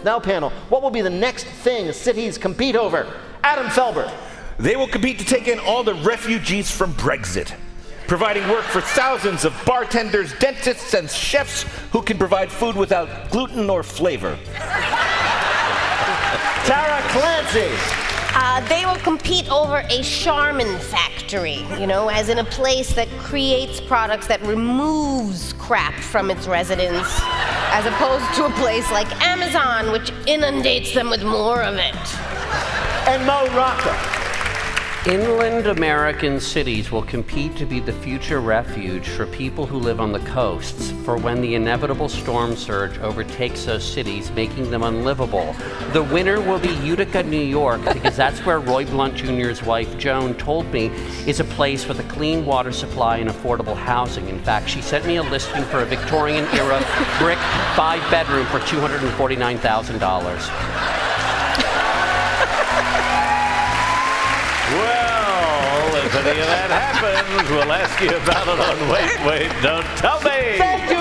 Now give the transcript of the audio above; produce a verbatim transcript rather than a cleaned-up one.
Now panel, what will be the next thing cities compete over? Adam Felber. They will compete to take in all the refugees from Brexit, providing work for thousands of bartenders, dentists, and chefs who can provide food without gluten or flavor. Tara Clancy. Uh, they will compete over a Charmin factory, you know, as in a place that creates products that removes crap from its residents, as opposed to a place like Amazon, which inundates them with more of it. And Mo Rocca. Inland American cities will compete to be the future refuge for people who live on the coasts for when the inevitable storm surge overtakes those cities, making them unlivable. The winner will be Utica, New York, because that's where Roy Blunt Junior's wife, Joan, told me is a place with a clean water supply and affordable housing. In fact, she sent me a listing for a Victorian-era brick five-bedroom for two hundred forty-nine thousand dollars. Well, if any of that happens, we'll ask you about it on Wait, Wait, Don't Tell Me. Thank you.